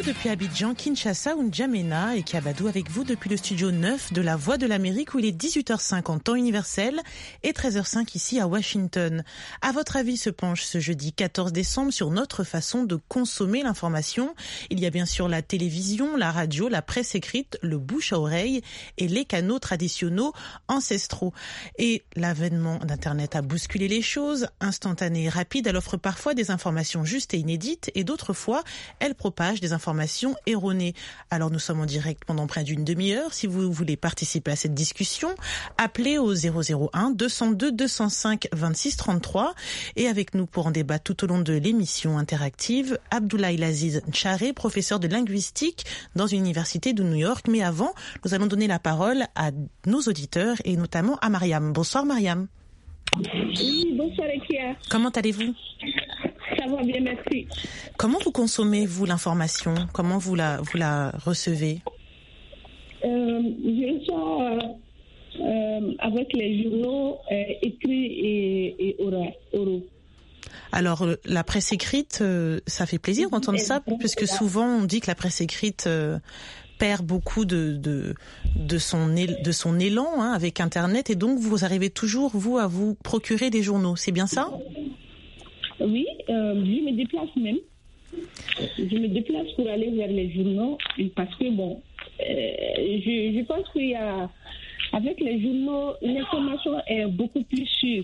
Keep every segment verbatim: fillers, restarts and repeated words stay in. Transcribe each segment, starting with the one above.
depuis Abidjan, Kinshasa ou N'Djamena et Kabadou avec vous depuis le studio neuf de la Voix de l'Amérique où il est dix-huit heures cinq en temps universel et treize heures cinq ici à Washington. À votre avis se penche ce jeudi quatorze décembre sur notre façon de consommer l'information. Il y a bien sûr la télévision, la radio, la presse écrite, le bouche à oreille et les canaux traditionnels ancestraux. Et l'avènement d'Internet a bousculé les choses, instantanée et rapide, elle offre parfois des informations justes et inédites et d'autres fois, elle propage des informations erronées. Alors nous sommes en direct pendant près d'une demi-heure. Si vous voulez participer à cette discussion, appelez au zéro zéro un deux zéro deux deux zéro cinq vingt-six trente-trois et avec nous pour en débattre tout au long de l'émission interactive, Abdoulaye Laziz Ntcharé, professeur de linguistique dans une université de New York. Mais avant, nous allons donner la parole à nos auditeurs et notamment à Mariam. Bonsoir Mariam. Oui, bonsoir Ekia. Comment allez-vous ? Ça va bien, merci. Comment vous consommez, vous, l'information ? Comment vous la, vous la recevez ? euh, Je reçois euh, euh, avec les journaux euh, écrits et, et oraux. Alors, la presse écrite, euh, ça fait plaisir d'entendre ça, puisque souvent on dit que la presse écrite euh, perd beaucoup de, de, de, son, él- de son élan hein, avec Internet, et donc vous arrivez toujours, vous, à vous procurer des journaux. C'est bien ça ? Oui, euh, je me déplace même. Je me déplace pour aller vers les journaux parce que, bon, euh, je, je pense qu'il y a, avec les journaux, l'information est beaucoup plus sûre.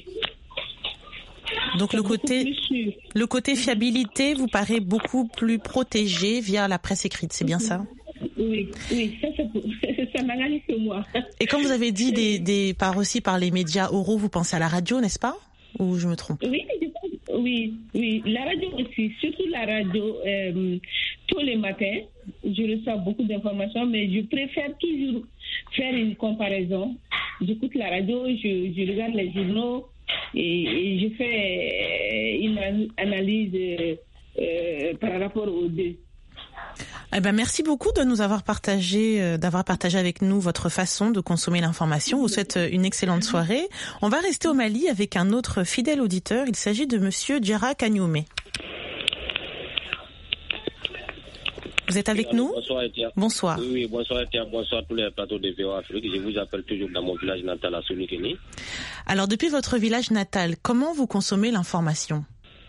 Donc le côté, le côté fiabilité vous paraît beaucoup plus protégé via la presse écrite, c'est bien ça ? Oui, oui, ça, ça, ça m'analyse que moi. Et quand vous avez dit des, des, par aussi par les médias oraux, vous pensez à la radio, n'est-ce pas ? Ou je me trompe ? Oui, oui, oui, la radio aussi, surtout la radio, euh, tous les matins, je reçois beaucoup d'informations, mais je préfère toujours faire une comparaison. J'écoute la radio, je, je regarde les journaux et, et je fais une analyse euh, euh, par rapport aux deux. Eh ben, merci beaucoup de nous avoir partagé, euh, d'avoir partagé avec nous votre façon de consommer l'information. Je vous souhaite une excellente soirée. On va rester au Mali avec un autre fidèle auditeur. Il s'agit de Monsieur Djara Kagnoumé. Vous êtes avec oui, nous ? Bonsoir, Etia. Bonsoir. Oui, oui, bonsoir, Etia. Bonsoir tous les plateaux de V O Afrique. Je vous appelle toujours dans mon village natal à Sonikeni. Alors, depuis votre village natal, comment vous consommez l'information ?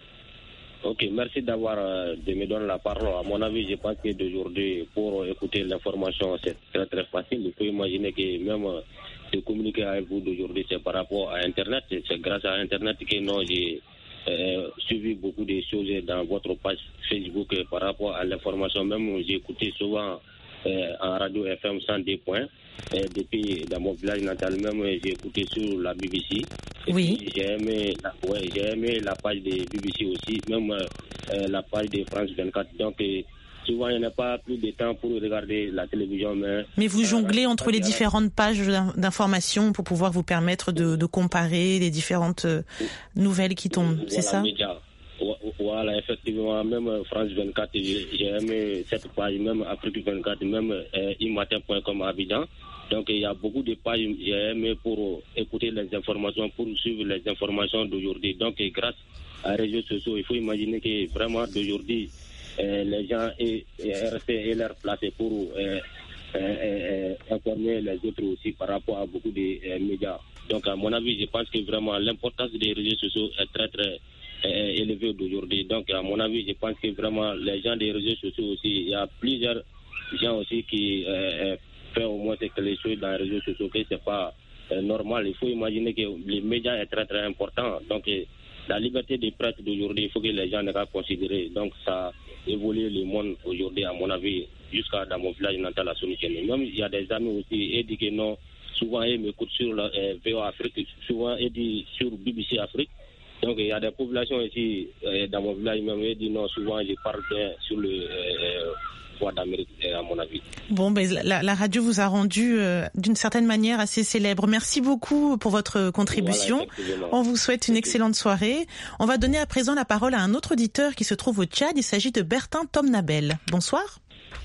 Ok, merci d'avoir euh, de me donner la parole. À mon avis, je pense que d'aujourd'hui, pour écouter l'information, c'est très très facile. Il faut imaginer que même euh, de communiquer avec vous d'aujourd'hui, c'est par rapport à Internet. C'est grâce à Internet que non, j'ai euh, suivi beaucoup de choses dans votre page Facebook euh, par rapport à l'information. Même j'ai écouté souvent euh, en radio F M cent deux points. Et depuis dans mon village natal même, j'ai écouté sur la B B C. Et oui. J'ai aimé, la, ouais, j'ai aimé la page de B B C aussi, même euh, la page de France vingt-quatre. Donc euh, souvent il n'y a pas plus de temps pour regarder la télévision. Mais, mais vous jonglez euh, entre les différentes pages d'informations pour pouvoir vous permettre de, de comparer les différentes euh, nouvelles qui tombent, voilà, c'est ça ? Média. Voilà, effectivement, même France vingt-quatre, j'ai, j'ai aimé cette page, même Afrique vingt-quatre, même euh, imatin point com à Abidjan. Donc il y a beaucoup de pages que j'ai aimé pour écouter les informations, pour suivre les informations d'aujourd'hui. Donc grâce aux réseaux sociaux, il faut imaginer que vraiment d'aujourd'hui, euh, les gens sont restés à leur place pour euh, euh, euh, informer les autres aussi par rapport à beaucoup de euh, médias. Donc à mon avis, je pense que vraiment l'importance des réseaux sociaux est très très élevé d'aujourd'hui. Donc, à mon avis, je pense que vraiment, les gens des réseaux sociaux aussi, il y a plusieurs gens aussi qui euh, font au moins que les choses dans les réseaux sociaux, que c'est pas euh, normal. Il faut imaginer que les médias est très, très important. Donc, euh, la liberté de presse d'aujourd'hui, il faut que les gens ne pas considérer. Donc, ça évolue le monde aujourd'hui, à mon avis, jusqu'à dans mon village natal à Sonikeni. Même, il y a des amis aussi, ils disent que non, souvent, ils m'écoutent sur la euh, V O Afrique, souvent, ils disent sur B B C Afrique. Donc il y a des populations ici, euh, dans mon village même, ils disent non, souvent je parle bien sur le euh, Voix d'Amérique, à mon avis. Bon, ben, la, la radio vous a rendu euh, d'une certaine manière assez célèbre. Merci beaucoup pour votre contribution. Voilà, on vous souhaite une excellente soirée. On va donner à présent la parole à un autre auditeur qui se trouve au Tchad. Il s'agit de Bertin Tomnabel. Bonsoir.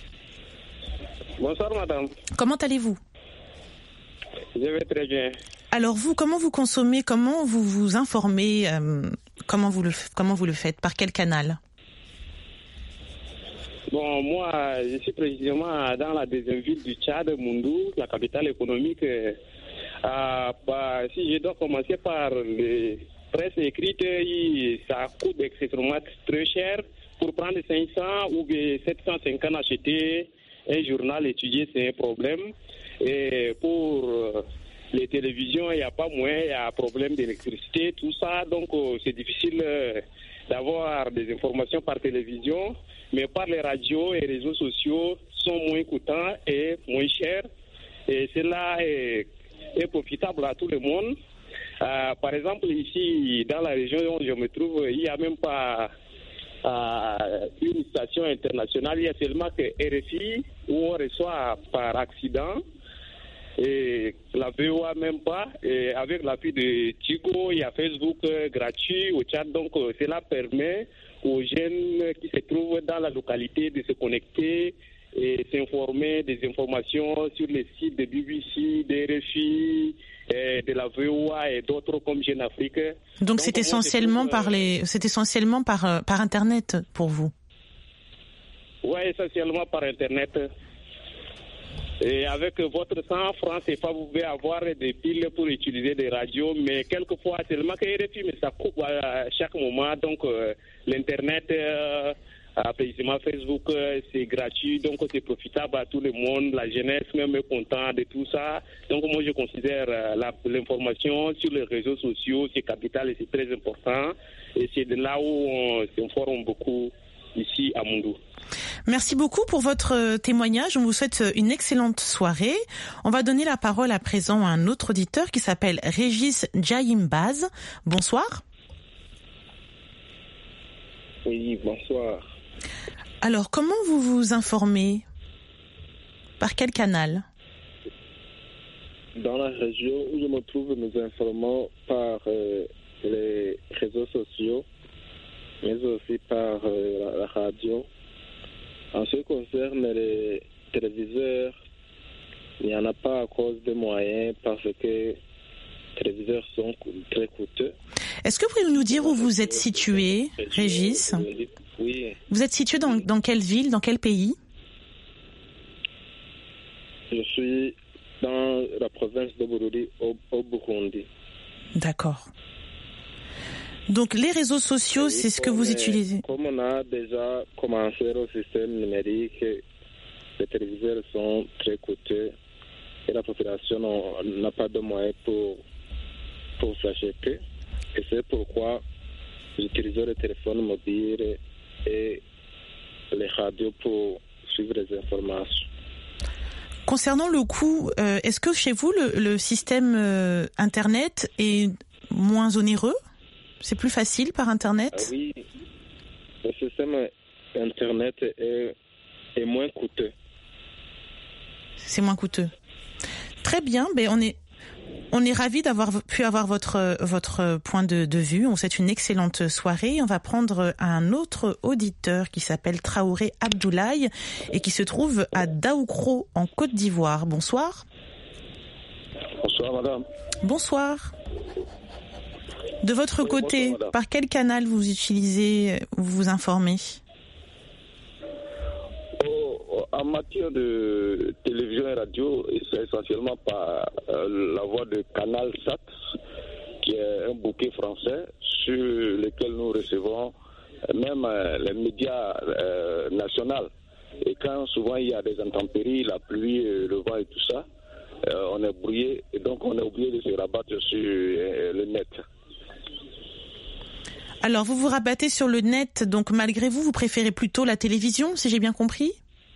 Bonsoir madame. Comment allez-vous ? Je vais très bien. Alors vous, comment vous consommez, comment vous vous informez, euh, comment vous le comment vous le faites, par quel canal ? Bon, moi, je suis précisément dans la deuxième ville du Tchad, Moundou, la capitale économique. Euh, bah, si je dois commencer par les presses écrites, ça coûte extrêmement très cher. Pour prendre cinq cents ou sept cent cinquante acheter un journal étudié, c'est un problème. Et pour euh, les télévisions, il n'y a pas moyen, il y a un problème d'électricité, tout ça. Donc, euh, c'est difficile euh, d'avoir des informations par télévision. Mais par les radios et réseaux sociaux sont moins coûtants et moins chers. Et cela est, est profitable à tout le monde. Euh, par exemple, ici, dans la région où je me trouve, il n'y a même pas euh, une station internationale. Il y a seulement que R F I où on reçoit par accident. Et la V O A même pas. Et avec l'appui de Tigo, il y a Facebook euh, gratuit au Tchad. Donc, euh, cela permet aux jeunes qui se trouvent dans la localité de se connecter et s'informer des informations sur les sites de B B C, de R F I, de la V O A et d'autres comme Jeune Afrique. Donc, Donc c'est essentiellement trouve, par les, c'est essentiellement par par Internet pour vous. Oui, essentiellement par Internet. Et avec votre cent francs C F A, vous pouvez avoir des piles pour utiliser des radios, mais quelquefois seulement que R F I, mais ça coupe à chaque moment. Donc euh, l'Internet, euh, apparemment Facebook, euh, c'est gratuit, donc c'est profitable à tout le monde. La jeunesse même est contente de tout ça. Donc moi je considère euh, la, l'information sur les réseaux sociaux, c'est capital et c'est très important. Et c'est de là où on s'informe beaucoup ici à Moundou. Merci beaucoup pour votre témoignage. On vous souhaite une excellente soirée. On va donner la parole à présent à un autre auditeur qui s'appelle Régis Djayimbaz. Bonsoir. Oui, bonsoir. Alors, comment vous vous informez ? Par quel canal ? Dans la région où je me trouve, nous informons par euh, les réseaux sociaux, mais aussi par euh, la, la radio. En ce qui concerne les téléviseurs, il n'y en a pas à cause des moyens parce que les téléviseurs sont très coûteux. Est-ce que vous pouvez nous dire où vous êtes situé, Régis ? Oui. Vous êtes situé dans, dans quelle ville, dans quel pays ? Je suis dans la province de Bururi, au, au Burundi. D'accord. Donc les réseaux sociaux, oui, c'est ce que vous est, utilisez. Comme on a déjà commencé au système numérique, les téléviseurs sont très coûteux et la population n'a pas de moyens pour, pour s'acheter. Et c'est pourquoi j'utilise le téléphone mobile et les radios pour suivre les informations. Concernant le coût, euh, est-ce que chez vous, le, le système euh, Internet est moins onéreux ? C'est plus facile par Internet ? Ah oui, le système Internet est, est moins coûteux. C'est moins coûteux. Très bien, ben on est on est ravis d'avoir pu avoir votre votre point de, de vue. On vous souhaite une excellente soirée. On va prendre un autre auditeur qui s'appelle Traoré Abdoulaye et qui se trouve à Daoukro en Côte d'Ivoire. Bonsoir. Bonsoir madame. Bonsoir. De votre oui, côté, bonsoir, par quel canal vous utilisez, vous vous informez ? oh, En matière de télévision et radio, c'est essentiellement par euh, la voie de Canal Sat, qui est un bouquet français sur lequel nous recevons même euh, les médias euh, nationaux. Et quand souvent il y a des intempéries, la pluie, le vent et tout ça, euh, on est brouillé et donc on est obligé de se rabattre sur euh, le net. Alors, vous vous rabattez sur le net, donc malgré vous, vous préférez plutôt la télévision, si j'ai bien compris ?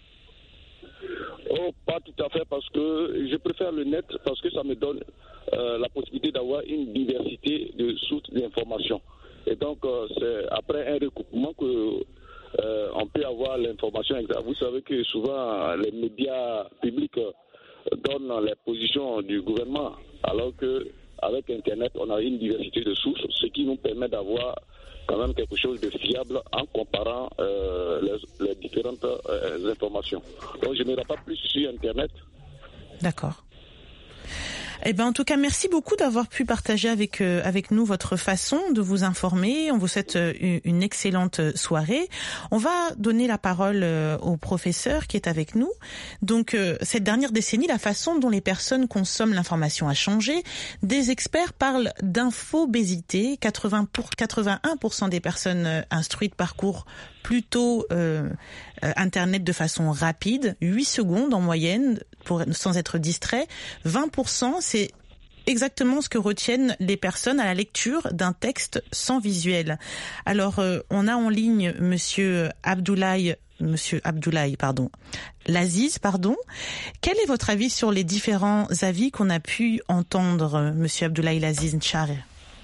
Oh, pas tout à fait, parce que je préfère le net, parce que ça me donne euh, la possibilité d'avoir une diversité de sources d'informations. Et donc, euh, c'est après un recoupement que euh, on peut avoir l'information exacte. Vous savez que souvent, les médias publics donnent les positions du gouvernement, alors que avec Internet, on a une diversité de sources, ce qui nous permet d'avoir quand même quelque chose de fiable en comparant euh, les, les différentes euh, informations. Donc je ne n'irai pas plus sur Internet. D'accord. Eh ben, en tout cas, merci beaucoup d'avoir pu partager avec euh, avec nous votre façon de vous informer. On vous souhaite euh, une excellente soirée. On va donner la parole euh, au professeur qui est avec nous. Donc, euh, cette dernière décennie, la façon dont les personnes consomment l'information a changé. Des experts parlent d'infobésité. quatre-vingts pour quatre-vingt-un pour cent des personnes euh, instruites parcourent plutôt euh, euh, Internet de façon rapide, huit secondes en moyenne, pour, sans être distrait. vingt pour cent, c'est exactement ce que retiennent les personnes à la lecture d'un texte sans visuel. Alors, euh, on a en ligne Monsieur Abdoulaye, Monsieur Abdoulaye, pardon, Laziz, pardon. Quel est votre avis sur les différents avis qu'on a pu entendre, Monsieur Abdoulaye Laziz Ncharé?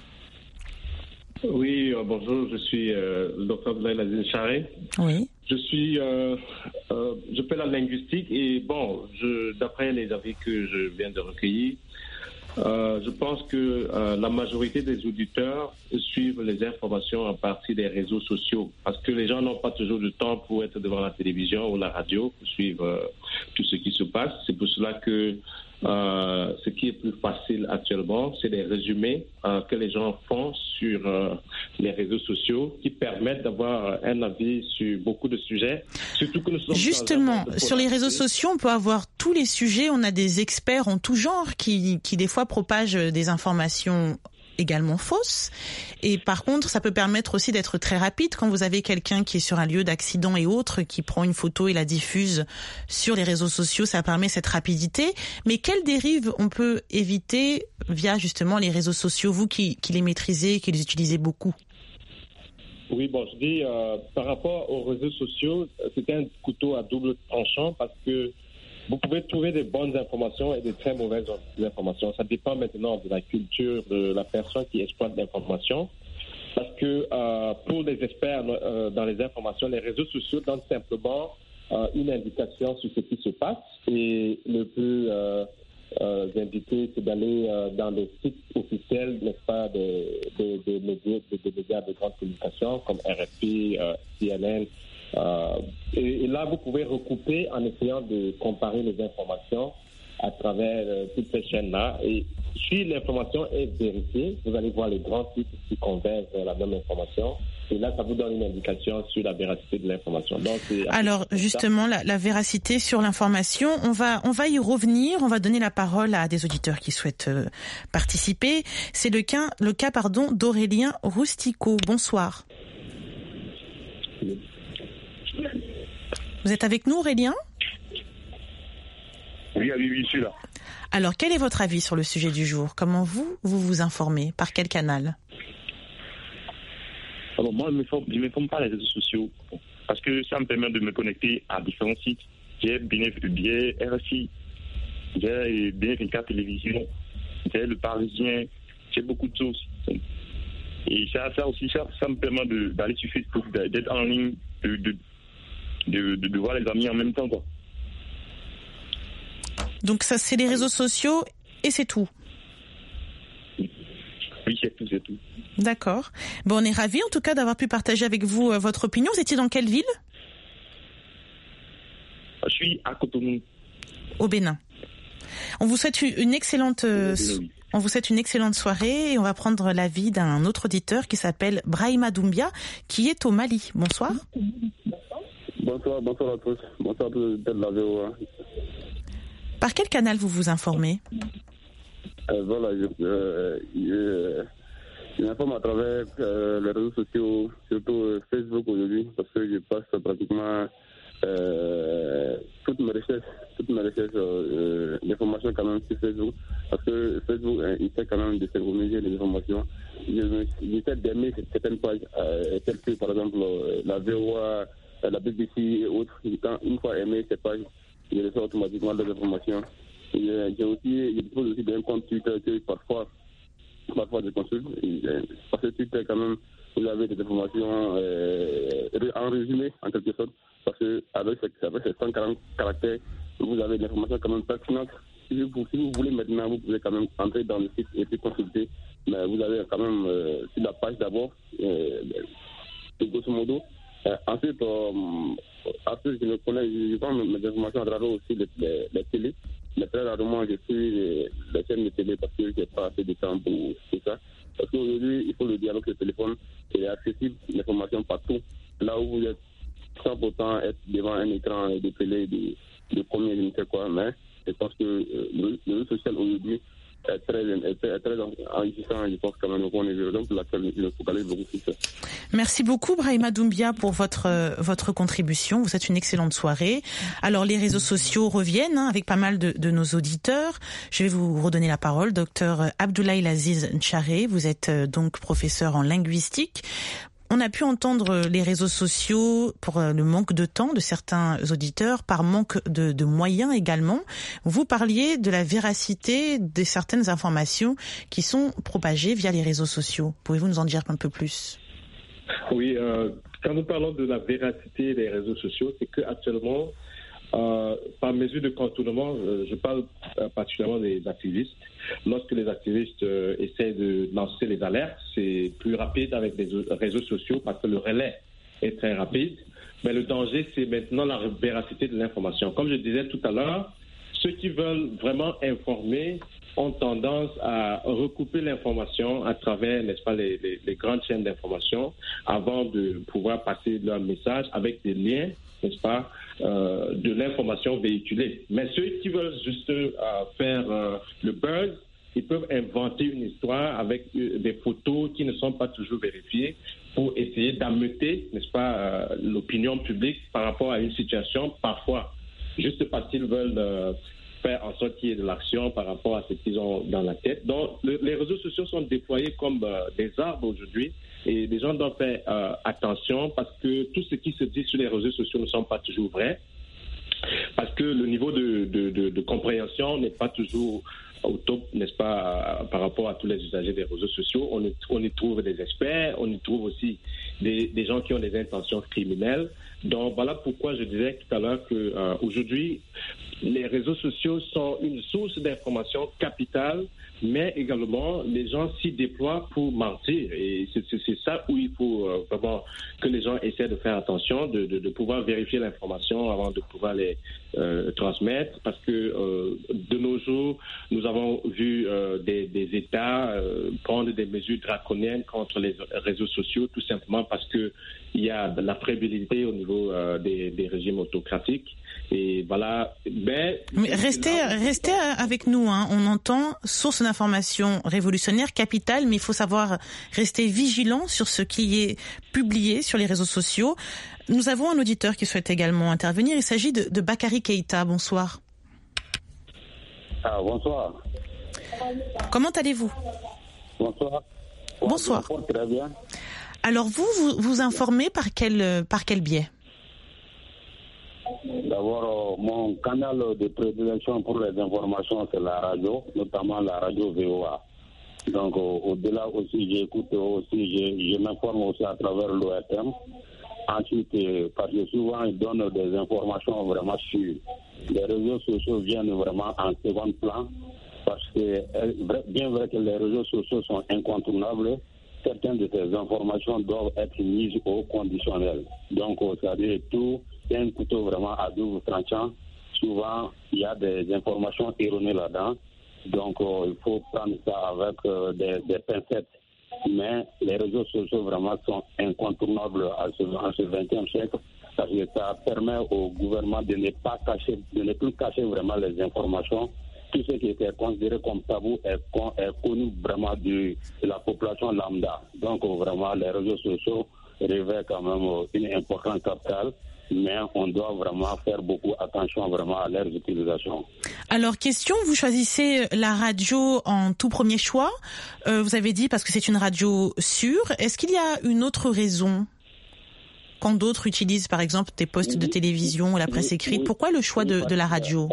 Oui, euh, bonjour, je suis euh, le docteur Abdoulaye Laziz Ncharé. Oui. Je suis, euh, euh, je fais la linguistique et bon, je, d'après les avis que je viens de recueillir, euh, je pense que euh, la majorité des auditeurs suivent les informations à partir des réseaux sociaux parce que les gens n'ont pas toujours le temps pour être devant la télévision ou la radio pour suivre euh, tout ce qui se passe. C'est pour cela que Euh, ce qui est plus facile actuellement, c'est les résumés euh, que les gens font sur euh, les réseaux sociaux qui permettent d'avoir un avis sur beaucoup de sujets. Surtout que nous sommes Justement, sur les réseaux sociaux, on peut avoir tous les sujets. On a des experts en tout genre qui, qui des fois propagent des informations également fausses. Et par contre, ça peut permettre aussi d'être très rapide quand vous avez quelqu'un qui est sur un lieu d'accident et autres, qui prend une photo et la diffuse sur les réseaux sociaux, ça permet cette rapidité. Mais quelles dérives on peut éviter via justement les réseaux sociaux, vous qui, qui les maîtrisez, qui les utilisez beaucoup? Oui, bon, je dis, euh, par rapport aux réseaux sociaux, c'est un couteau à double tranchant parce que vous pouvez trouver des bonnes informations et de très mauvaises informations. Ça dépend maintenant de la culture de la personne qui exploite l'information. Parce que euh, pour les experts euh, dans les informations, les réseaux sociaux donnent simplement euh, une indication sur ce qui se passe. Et le plus euh, euh, indiqué, c'est d'aller euh, dans les sites officiels, n'est-ce pas, des, des, des, médias, des, des médias de grande communication comme R F P, euh, C N N. Euh, et, et là, vous pouvez recouper en essayant de comparer les informations à travers euh, toutes ces chaînes-là. Et si l'information est vérifiée, vous allez voir les grands titres qui convergent vers la même information. Et là, ça vous donne une indication sur la véracité de l'information. Donc, alors, justement, la, la véracité sur l'information, on va, on va y revenir. On va donner la parole à des auditeurs qui souhaitent euh, participer. C'est le cas, le cas, pardon, d'Aurélien Roustico. Bonsoir. Oui. Vous êtes avec nous, Aurélien ? Oui, oui, oui, je suis là. Alors, quel est votre avis sur le sujet du jour ? Comment vous, vous vous informez ? Par quel canal ? Alors, moi, je ne m'informe pas les réseaux sociaux parce que ça me permet de me connecter à différents sites. J'ai bien R F I, j'ai bien vingt-quatre Télévision, j'ai Le Parisien, j'ai beaucoup de choses. Et ça, ça aussi, ça, ça me permet de, d'aller sur Facebook, d'être en ligne, de, de, de, de, de voir les amis en même temps, quoi. Donc ça, c'est les réseaux sociaux et c'est tout. Oui, c'est tout, c'est tout. D'accord. Bon, on est ravis en tout cas d'avoir pu partager avec vous euh, votre opinion. Vous étiez dans quelle ville ? Je suis à Cotonou. Au Bénin. On vous souhaite une excellente, euh, on vous souhaite une excellente soirée et on va prendre l'avis d'un autre auditeur qui s'appelle Brahima Doumbia, qui est au Mali. Bonsoir. Bonsoir, bonsoir à tous. Bonsoir à tous de la V O A. Par quel canal vous vous informez ? euh, Voilà, je, euh, je, je m'informe à travers euh, les réseaux sociaux, surtout euh, Facebook aujourd'hui, parce que je passe pratiquement euh, toutes mes recherches, toutes mes recherches euh, d'informations quand même sur Facebook, parce que Facebook, euh, il fait quand même de synchroniser les informations. Je, j'essaie d'aimer certaines pages, euh, telles que par exemple la V O A, la B B C et autres. Quand, une fois aimé ces pages, je reçois automatiquement des informations. Et, euh, j'ai aussi, je dispose aussi d'un compte Twitter que parfois, parfois je consulte. Et, euh, parce que Twitter, quand même, vous avez des informations euh, en résumé, en quelque sorte. Parce qu'avec avec ces cent quarante caractères, vous avez des informations quand même pertinentes. Si vous, si vous voulez maintenant, vous pouvez quand même entrer dans le site et puis consulter. Mais vous avez quand même euh, sur la page d'abord, euh, grosso modo. Euh, ensuite, euh, ensuite, je me connais, je prends mes informations à travers aussi les, les, les télés. Mais très rarement, je suis les, les chaînes de télé parce que je n'ai pas assez de temps pour tout ça. Parce qu'aujourd'hui, il faut le dire avec le téléphone, il est accessible, l'information partout. Là où vous êtes sans pourtant être devant un écran de télé de, de première unité, quoi. Mais je pense que euh, le, le réseau social aujourd'hui est très, est très, est très enrichissant, je pense, quand même, au point de vue. Donc, laquelle je me focalise beaucoup sur ça. Merci beaucoup, Brahima Doumbia, pour votre, euh, votre contribution. Vous êtes une excellente soirée. Alors, les réseaux sociaux reviennent hein, avec pas mal de, de nos auditeurs. Je vais vous redonner la parole, docteur Abdoulaye Aziz Ncharé. Vous êtes euh, donc professeur en linguistique. On a pu entendre les réseaux sociaux pour le manque de temps de certains auditeurs, par manque de, de moyens également. Vous parliez de la véracité de certaines informations qui sont propagées via les réseaux sociaux. Pouvez-vous nous en dire un peu plus ? Oui, euh, quand nous parlons de la véracité des réseaux sociaux, c'est qu'actuellement, euh, par mesure de contournement, euh, je parle euh, particulièrement des activistes. Lorsque les activistes euh, essaient de lancer les alertes, c'est plus rapide avec les réseaux sociaux parce que le relais est très rapide. Mais le danger, c'est maintenant la véracité de l'information. Comme je disais tout à l'heure, ceux qui veulent vraiment informer ont tendance à recouper l'information à travers, n'est-ce pas, les, les, les grandes chaînes d'information avant de pouvoir passer leur message avec des liens, n'est-ce pas, euh, de l'information véhiculée. Mais ceux qui veulent juste euh, faire euh, le buzz, ils peuvent inventer une histoire avec euh, des photos qui ne sont pas toujours vérifiées pour essayer d'ameuter, n'est-ce pas, euh, l'opinion publique par rapport à une situation, parfois juste parce qu'ils veulent euh, faire en sorte qu'il y ait de l'action par rapport à ce qu'ils ont dans la tête. Donc, le, les réseaux sociaux sont déployés comme euh, des arbres aujourd'hui. Et les gens doivent faire euh, attention parce que tout ce qui se dit sur les réseaux sociaux ne sont pas toujours vrais. Parce que le niveau de, de, de, de compréhension n'est pas toujours au top, n'est-ce pas, par rapport à tous les usagers des réseaux sociaux. On y, on y trouve des experts, on y trouve aussi des, des gens qui ont des intentions criminelles. Donc voilà pourquoi je disais tout à l'heure qu'aujourd'hui, euh, les réseaux sociaux sont une source d'information capitale, mais également les gens s'y déploient pour mentir. Et c'est, c'est, c'est ça où il faut euh, vraiment que les gens essaient de faire attention, de, de, de pouvoir vérifier l'information avant de pouvoir les euh, transmettre. Parce que euh, de nos jours, nous avons vu euh, des, des États euh, prendre des mesures draconiennes contre les réseaux sociaux, tout simplement parce que il y a de la fragilité au niveau euh, des, des régimes autocratiques. Et voilà. Ben, Mais restez, restez avec nous. Hein. On entend source d'information révolutionnaire, capitale, mais il faut savoir rester vigilant sur ce qui est publié sur les réseaux sociaux. Nous avons un auditeur qui souhaite également intervenir. Il s'agit de, de Bakary Keïta. Bonsoir. Ah, bonsoir. Comment allez-vous ? Bonsoir. Bonsoir. Bonsoir. Très bien. Alors vous, vous vous informez par quel, par quel biais ? D'abord, euh, mon canal de prédilection pour les informations, c'est la radio, notamment la radio V O A. Donc, euh, au-delà aussi, j'écoute aussi, je, je m'informe aussi à travers l'O R T M. Ensuite, euh, parce que souvent, ils donnent des informations vraiment sûres. Les réseaux sociaux viennent vraiment en second plan, parce que, bien vrai que les réseaux sociaux sont incontournables, certaines de ces informations doivent être mises au conditionnel. Donc, c'est-à-dire tout, c'est un couteau vraiment à double tranchant. Souvent, il y a des informations erronées là-dedans. Donc, euh, il faut prendre ça avec euh, des, des pincettes. Mais les réseaux sociaux vraiment sont incontournables à ce, à ce vingtième siècle, parce que ça permet au gouvernement de ne pas cacher, de ne plus cacher vraiment les informations. Tout ce qui était considéré comme tabou est, con, est connu vraiment de, de la population lambda. Donc vraiment, les réseaux sociaux révèlent quand même une importance capitale, mais on doit vraiment faire beaucoup attention vraiment à leur utilisation. Alors, question, vous choisissez la radio en tout premier choix. Euh, vous avez dit parce que c'est une radio sûre. Est-ce qu'il y a une autre raison quand d'autres utilisent, par exemple, des postes de télévision ou la presse écrite? Pourquoi le choix de, de la radio?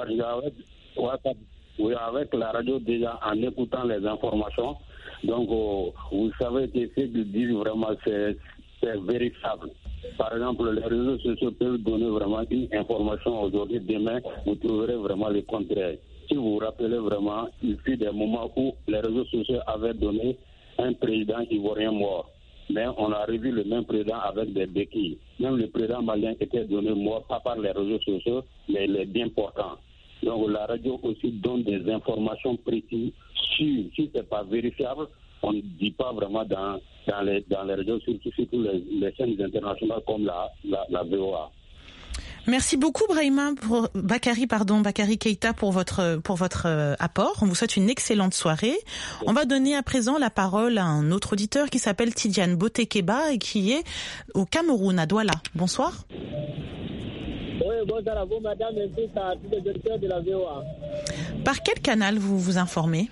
Oui, avec la radio, déjà, en écoutant les informations, donc, euh, vous savez que ce qu'ils disent vraiment, c'est, c'est vérifiable. Par exemple, les réseaux sociaux peuvent donner vraiment une information aujourd'hui, demain, vous trouverez vraiment le contraire. Si vous vous rappelez vraiment, il fut des moments où les réseaux sociaux avaient donné un président ivoirien mort. Mais on a revu le même président avec des béquilles. Même le président malien était donné mort, pas par les réseaux sociaux, mais les bien portants. Donc la radio aussi donne des informations précises sur, si ce n'est pas vérifiable, on ne dit pas vraiment dans, dans, les, dans les radios, surtout, surtout les, les chaînes internationales comme la, la, la V O A. Merci beaucoup Brahima pour Bakary pardon Bakary Keïta pour votre pour votre euh, apport. On vous souhaite une excellente soirée. On va donner à présent la parole à un autre auditeur qui s'appelle Tidiane Botekeba et qui est au Cameroun à Douala. Bonsoir. Oui, bonsoir à vous madame et tous à tous les auditeurs de la V O A. Par quel canal vous vous informez?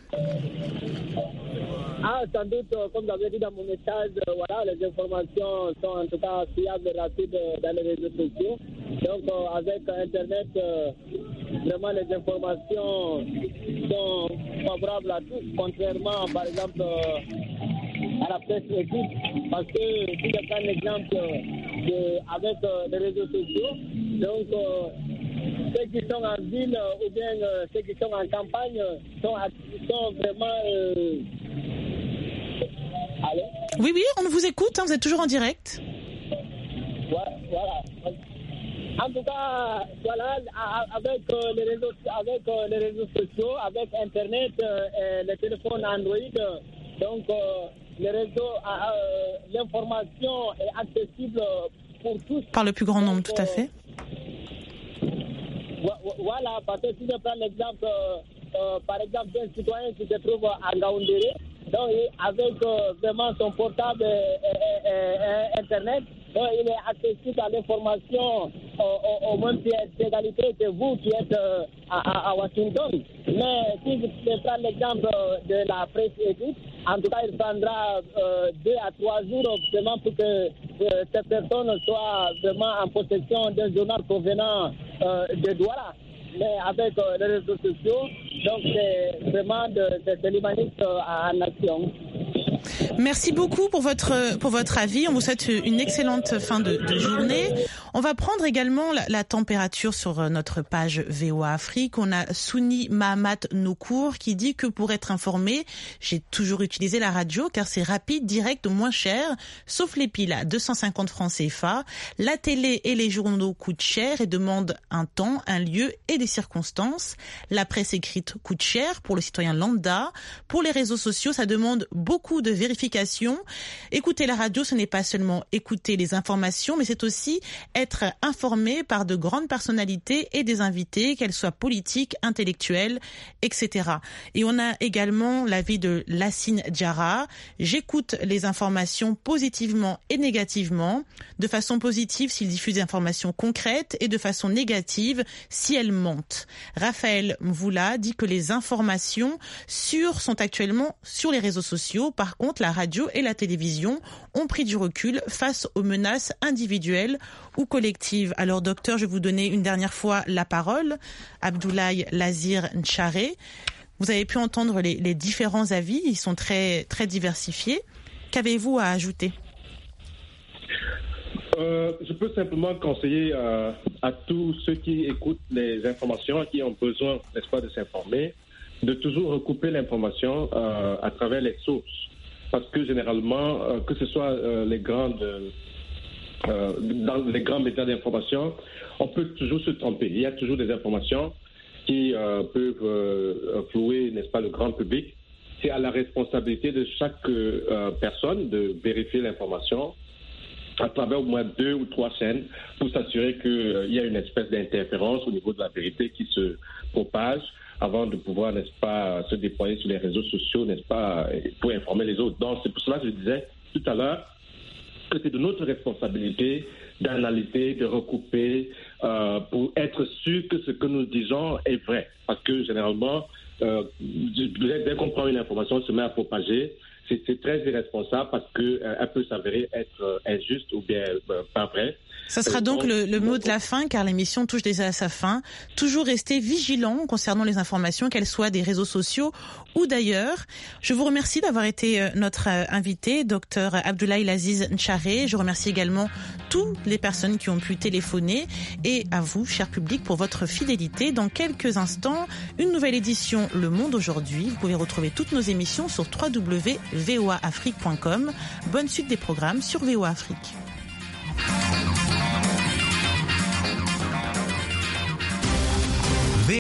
Ah, sans doute, comme j'avais dit dans mon message, euh, voilà, les informations sont en tout cas fiables et rapides dans les réseaux sociaux. Donc, euh, avec Internet, euh, vraiment, les informations sont favorables à tous, contrairement, par exemple, euh, à la presse écrite. Parce que, si je prends l'exemple de, avec euh, les réseaux sociaux, donc, euh, ceux qui sont en ville ou bien euh, ceux qui sont en campagne sont, sont vraiment... Euh, Allô? Oui, oui, on vous écoute, hein, vous êtes toujours en direct. Voilà. En tout cas, voilà, avec, euh, les, réseaux, avec euh, les réseaux sociaux, avec Internet, euh, et les téléphones Android, donc euh, les réseaux, euh, l'information est accessible pour tous. Par le plus grand nombre, donc, tout à fait. Euh, voilà, parce que si je prends l'exemple, euh, euh, par exemple, d'un citoyen qui se trouve à Ngaoundéré, donc avec euh, vraiment son portable et, et, et, et Internet, donc il est accessible à l'information au, au, au même pied d'égalité que vous qui êtes euh, à, à Washington. Mais si je prends l'exemple de la presse écrite, en tout cas il prendra euh, deux à trois jours vraiment pour que euh, cette personne soit vraiment en possession d'un journal provenant euh, de Douala. Mais avec euh, les réseaux sociaux, donc c'est vraiment de, de, de l'humanisme en action. Merci beaucoup pour votre pour votre avis. On vous souhaite une excellente fin de, de journée. On va prendre également la, la température sur notre page V O A Afrique. On a Souni Mahamat Noukour qui dit que pour être informé, j'ai toujours utilisé la radio car c'est rapide, direct, moins cher, sauf les piles à deux cent cinquante francs C F A. La télé et les journaux coûtent cher et demandent un temps, un lieu et des circonstances. La presse écrite coûte cher pour le citoyen lambda. Pour les réseaux sociaux, ça demande beaucoup de vérification. Écouter la radio, ce n'est pas seulement écouter les informations, mais c'est aussi être informé par de grandes personnalités et des invités, qu'elles soient politiques, intellectuelles, et cetera. Et on a également l'avis de Lassine Diarra. J'écoute les informations positivement et négativement. De façon positive s'ils diffusent des informations concrètes et de façon négative si elles mentent. Raphaël Mvoula dit que les informations sûres sont actuellement sur les réseaux sociaux. Par contre, la radio et la télévision ont pris du recul face aux menaces individuelles ou collectives. Alors, docteur, je vais vous donner une dernière fois la parole. Abdoulaye Lazir Ncharé. Vous avez pu entendre les, les différents avis. Ils sont très, très diversifiés. Qu'avez-vous à ajouter? Euh, je peux simplement conseiller euh, à tous ceux qui écoutent les informations, qui ont besoin, n'est-ce pas, de s'informer, de toujours recouper l'information euh, à travers les sources. Parce que généralement, euh, que ce soit euh, les grandes, euh, dans les grands médias d'information, on peut toujours se tromper. Il y a toujours des informations qui euh, peuvent euh, flouer, n'est-ce pas, le grand public. C'est à la responsabilité de chaque euh, personne de vérifier l'information à travers au moins deux ou trois chaînes pour s'assurer qu'il euh, y a une espèce d'interférence au niveau de la vérité qui se propage avant de pouvoir, n'est-ce pas, se déployer sur les réseaux sociaux, n'est-ce pas, pour informer les autres. Donc, c'est pour cela que je disais tout à l'heure que c'est de notre responsabilité d'analyser, de recouper, euh, pour être sûr que ce que nous disons est vrai. Parce que, généralement, euh, dès qu'on prend une information, on se met à propager. C'est, c'est très irresponsable parce qu'elle euh, peut s'avérer être euh, injuste ou bien euh, pas vraie. Ça sera donc le, le mot de la fin, car l'émission touche déjà à sa fin. Toujours rester vigilant concernant les informations, qu'elles soient des réseaux sociaux ou d'ailleurs. Je vous remercie d'avoir été notre invité, docteur Abdoulaye Laziz Ncharé. Je remercie également toutes les personnes qui ont pu téléphoner et à vous, cher public, pour votre fidélité. Dans quelques instants, une nouvelle édition Le Monde Aujourd'hui. Vous pouvez retrouver toutes nos émissions sur w w w point v o a afrique point com. Bonne suite des programmes sur V O A Afrique.